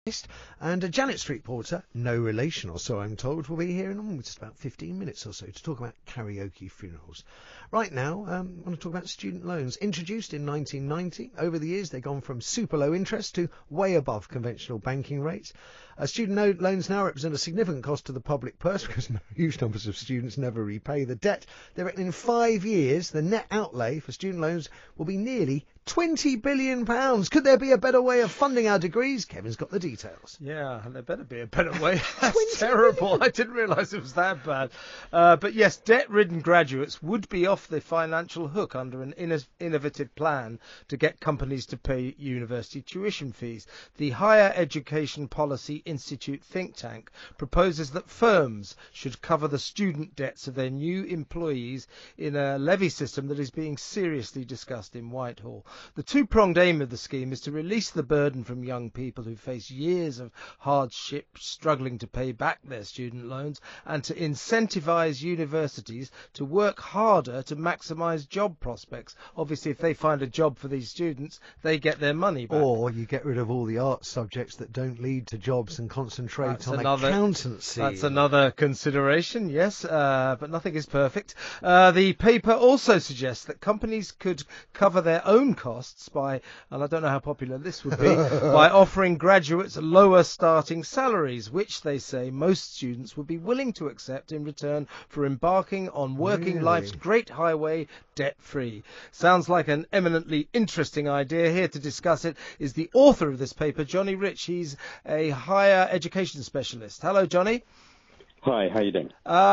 And Janet Street Porter, no relation or so I'm told, will be here in just about 15 minutes or so to talk about karaoke funerals. Right now, I want to talk about student loans. Introduced in 1990, over the years they've gone from super low interest to way above conventional banking rates. Student loans now represent a significant cost to the public purse because huge numbers of students never repay the debt. They reckon in 5 years the net outlay for student loans will be nearly £20 billion. Could there be a better way of funding our degrees? Kevin's got the details. Yeah, there better be a better way. That's terrible. I didn't realise it was that bad. But yes, debt-ridden graduates would be off the financial hook under an innovative plan to get companies to pay university tuition fees. The Higher Education Policy Institute think tank proposes that firms should cover the student debts of their new employees in a levy system that is being seriously discussed in Whitehall. The two-pronged aim of the scheme is to release the burden from young people who face years of hardship struggling to pay back their student loans, and to incentivise universities to work harder to maximise job prospects. Obviously, if they find a job for these students, they get their money back. Or you get rid of all the art subjects that don't lead to jobs and concentrate on accountancy. That's another consideration, yes, but nothing is perfect. The paper also suggests that companies could cover their own costs by, and I don't know how popular this would be, by offering graduates lower starting salaries, which they say most students would be willing to accept in return for embarking on working life's great highway debt-free. Sounds like an eminently interesting idea. Here to discuss it is the author of this paper, Johnny Rich. He's a higher education specialist. Hello, Johnny. Hi, how are you doing?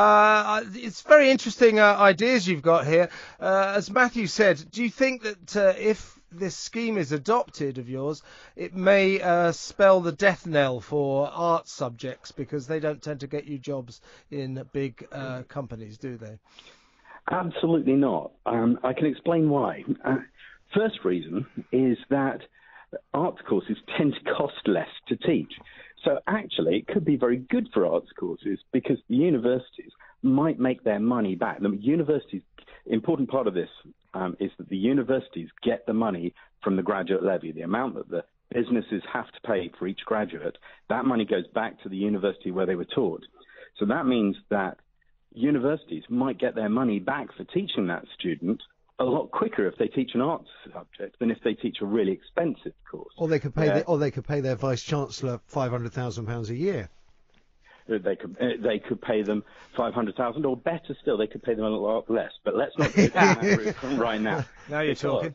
It's very interesting ideas you've got here. As Matthew said, do you think that if this scheme is adopted of yours, it may spell the death knell for art subjects because they don't tend to get you jobs in big companies, do they? Absolutely not. I can explain why. First reason is that arts courses tend to cost less to teach. So actually, it could be very good for arts courses because the universities might make their money back. The universities, important part of this is that the universities get the money from the graduate levy, the amount that the businesses have to pay for each graduate. That money goes back to the university where they were taught. So that means that universities might get their money back for teaching that student a lot quicker if they teach an arts subject than if they teach a really expensive course. Or they could pay their vice chancellor £500,000 a year. They could pay them $500,000, or better still, they could pay them a lot less. But let's not go down that route right now. Now you're talking.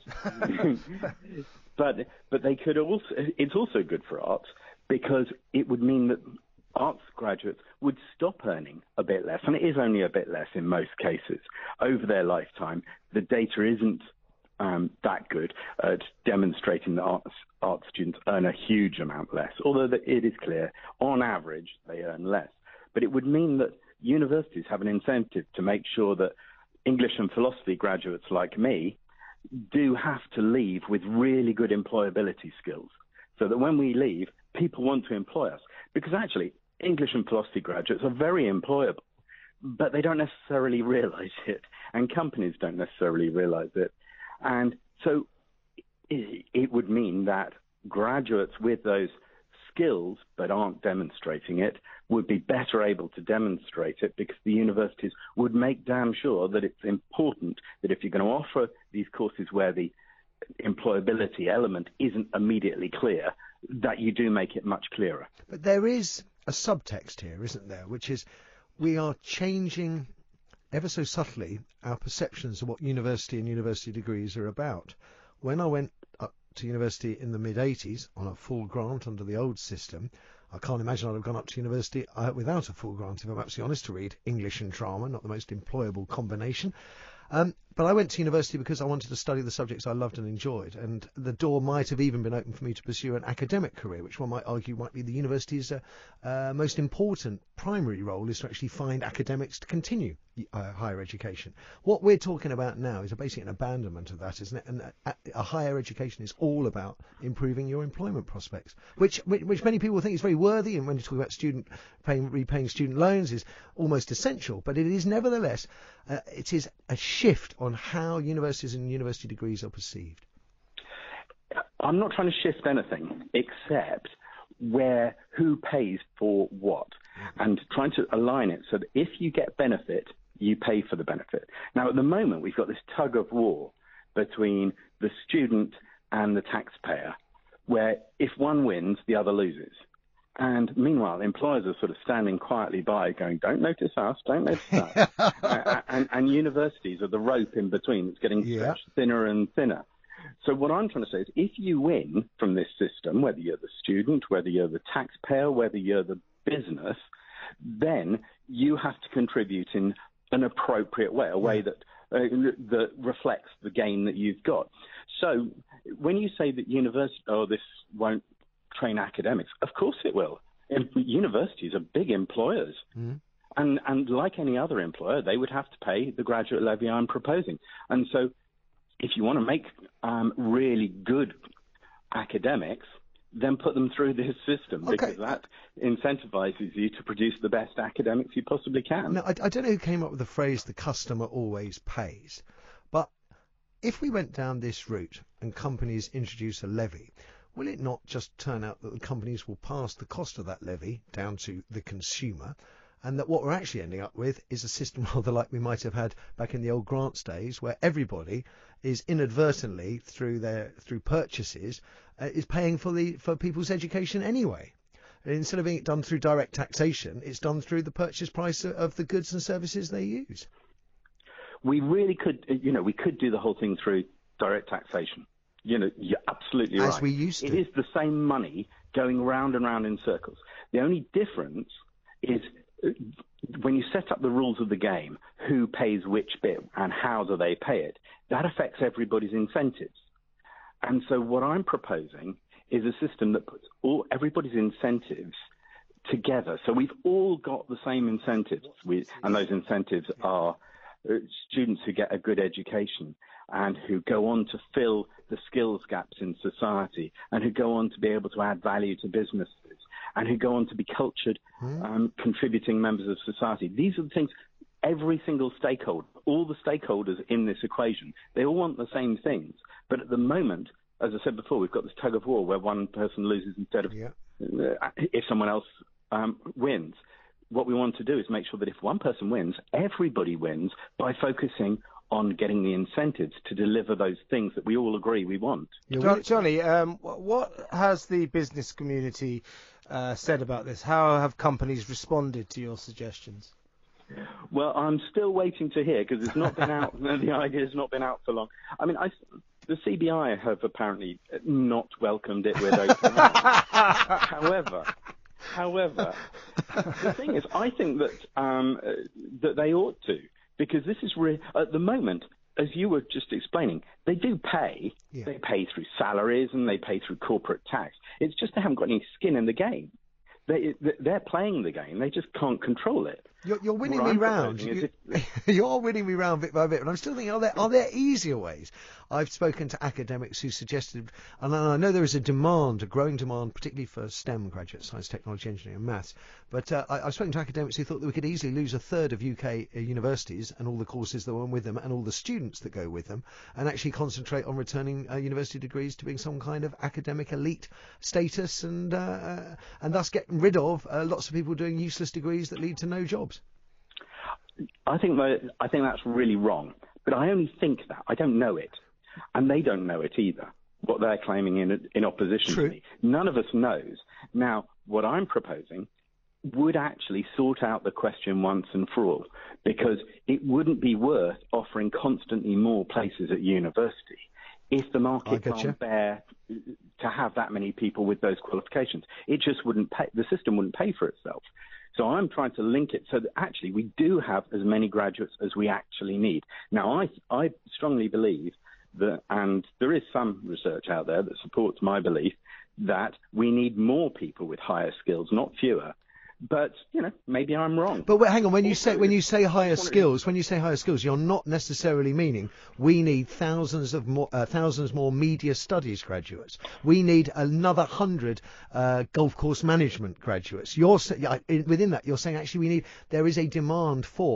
But they could also. It's also good for arts because it would mean that arts graduates would stop earning a bit less, and it is only a bit less in most cases over their lifetime. The data isn't that good at demonstrating that arts students earn a huge amount less, although it is clear, on average, they earn less. But it would mean that universities have an incentive to make sure that English and philosophy graduates like me do have to leave with really good employability skills, so that when we leave, people want to employ us. Because actually, English and philosophy graduates are very employable, but they don't necessarily realize it, and companies don't necessarily realize it. And so it would mean that graduates with those skills but aren't demonstrating it would be better able to demonstrate it, because the universities would make damn sure that it's important that if you're going to offer these courses where the employability element isn't immediately clear, that you do make it much clearer. But there is a subtext here, isn't there, which is we are changing ever so subtly our perceptions of what university and university degrees are about. When I went up to university in the mid-80s on a full grant under the old system, I can't imagine I'd have gone up to university without a full grant, if I'm absolutely honest, to read English and drama, not the most employable combination. But I went to university because I wanted to study the subjects I loved and enjoyed, and the door might have even been open for me to pursue an academic career, which one might argue might be the university's most important primary role, is to actually find academics to continue higher education. What we're talking about now is basically an abandonment of that, isn't it? And a higher education is all about improving your employment prospects, which many people think is very worthy, and when you talk about repaying student loans is almost essential, but it is nevertheless it is a shift on how universities and university degrees are perceived. I'm not trying to shift anything, except who pays for what, and trying to align it so that if you get benefit, you pay for the benefit. Now, at the moment, we've got this tug of war between the student and the taxpayer, where if one wins, the other loses. And meanwhile, employers are sort of standing quietly by going, don't notice us, don't notice us. and universities are the rope in between that's getting stretched thinner and thinner. So what I'm trying to say is if you win from this system, whether you're the student, whether you're the taxpayer, whether you're the business, then you have to contribute in an appropriate way, a way that reflects the gain that you've got. So when you say that this won't train academics, of course it will. Universities are big employers. And like any other employer, they would have to pay the graduate levy I'm proposing. And so if you want to make really good academics, then put them through this system, because that incentivizes you to produce the best academics you possibly can. Now, I don't know who came up with the phrase, the customer always pays, but if we went down this route and companies introduce a levy, will it not just turn out that the companies will pass the cost of that levy down to the consumer, and that what we're actually ending up with is a system rather like we might have had back in the old grants days, where everybody is inadvertently through purchases is paying for people's education anyway. And instead of being done through direct taxation, it's done through the purchase price of the goods and services they use. We really could, we could do the whole thing through direct taxation. You're absolutely right. As we used to. It is the same money going round and round in circles. The only difference is when you set up the rules of the game, who pays which bit and how do they pay it, that affects everybody's incentives. And so what I'm proposing is a system that puts everybody's incentives together. So we've all got the same incentives, and those incentives are students who get a good education and who go on to fill the skills gaps in society and who go on to be able to add value to businesses and who go on to be cultured, contributing members of society. These are the things every single stakeholder, all the stakeholders in this equation, they all want the same things. But at the moment, as I said before, we've got this tug of war where one person loses instead of if someone else wins. What we want to do is make sure that if one person wins, everybody wins by focusing on getting the incentives to deliver those things that we all agree we want. Johnny, what has the business community said about this? How have companies responded to your suggestions? Well, I'm still waiting to hear because it's not been out. The idea has not been out for long. I mean, the CBI have apparently not welcomed it with open arms. However, the thing is, I think that they ought to, because this is at the moment, as you were just explaining, they do pay. Yeah. They pay through salaries and they pay through corporate tax. It's just they haven't got any skin in the game. They're playing the game. They just can't control it. You're winning me round. You're winning me round bit by bit, but I'm still thinking, are there easier ways? I've spoken to academics who suggested, and I know there is a growing demand, particularly for STEM graduates, science, technology, engineering and maths, but I've spoken to academics who thought that we could easily lose a third of UK universities and all the courses that went with them and all the students that go with them, and actually concentrate on returning university degrees to being some kind of academic elite status, and thus getting rid of lots of people doing useless degrees that lead to no jobs. I think that's really wrong, but I only think that. I don't know it, and they don't know it either, what they're claiming in opposition to me. None of us knows. Now, what I'm proposing would actually sort out the question once and for all, because it wouldn't be worth offering constantly more places at university if the market can't bear to have that many people with those qualifications. It just wouldn't pay. The system wouldn't pay for itself. So I'm trying to link it so that actually we do have as many graduates as we actually need. Now, I strongly believe that, and there is some research out there that supports my belief, that we need more people with higher skills, not fewer. But maybe I'm wrong. But hang on, when you say higher skills, you're not necessarily meaning we need thousands more media studies graduates. We need another 100 golf course management graduates. Within that, you're saying actually there is a demand for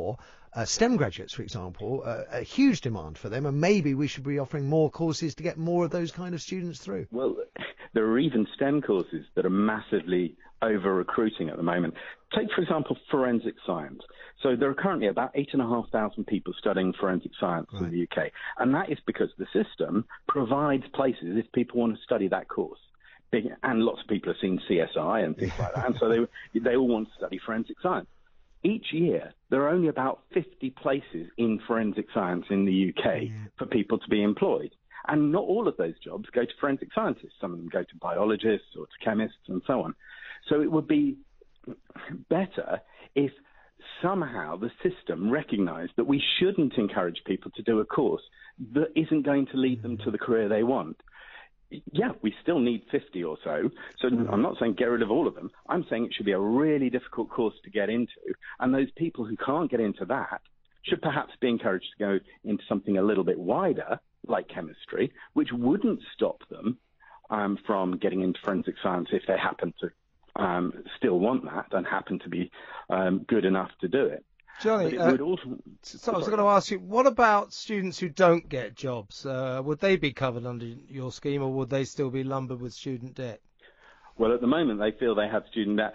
STEM graduates, for example, a huge demand for them, and maybe we should be offering more courses to get more of those kind of students through. Well, there are even STEM courses that are massively over-recruiting at the moment. Take, for example, forensic science. So there are currently about 8,500 people studying forensic science in the UK, and that is because the system provides places if people want to study that course. And lots of people have seen CSI and things like that, and so they all want to study forensic science. Each year, there are only about 50 places in forensic science in the UK for people to be employed. And not all of those jobs go to forensic scientists. Some of them go to biologists or to chemists and so on. So it would be better if somehow the system recognised that we shouldn't encourage people to do a course that isn't going to lead them to the career they want. Yeah, we still need 50 or so. So I'm not saying get rid of all of them. I'm saying it should be a really difficult course to get into. And those people who can't get into that should perhaps be encouraged to go into something a little bit wider, like chemistry, which wouldn't stop them from getting into forensic science if they happen to still want that and happen to be good enough to do it. Johnny, so I was going to ask you, what about students who don't get jobs? Would they be covered under your scheme, or would they still be lumbered with student debt? Well, at the moment, they feel they have student debt.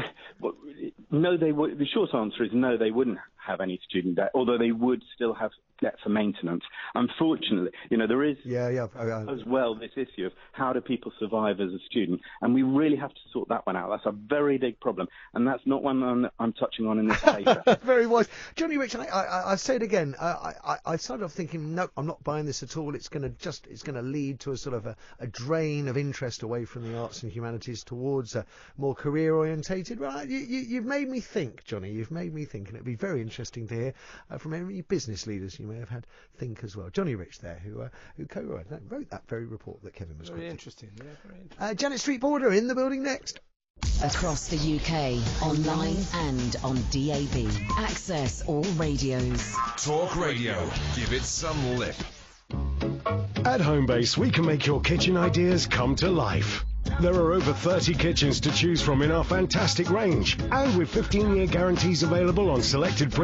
No, they would. The short answer is no, they wouldn't have any student debt, although they would still have debt for maintenance. Unfortunately, there is as well this issue of how do people survive as a student, and we really have to sort that one out. That's a very big problem, and that's not one I'm touching on in this paper. Very wise. Johnny Rich, I say it again. I started off thinking, no, I'm not buying this at all. It's going to lead to a sort of a drain of interest away from the arts and humanities towards a more career-orientated. Well, you've made me think, Johnny. You've made me think, and it'd be very interesting to hear from any business leaders you may have had think as well. Johnny Rich there, who wrote that very report that Kevin was quoting. Very interesting. Yeah, very interesting. Janet Street Border in the building next. Across the UK, online and on DAB. Access all radios. Talk Radio. Give it some lip. At Homebase, we can make your kitchen ideas come to life. There are over 30 kitchens to choose from in our fantastic range, and with 15-year guarantees available on selected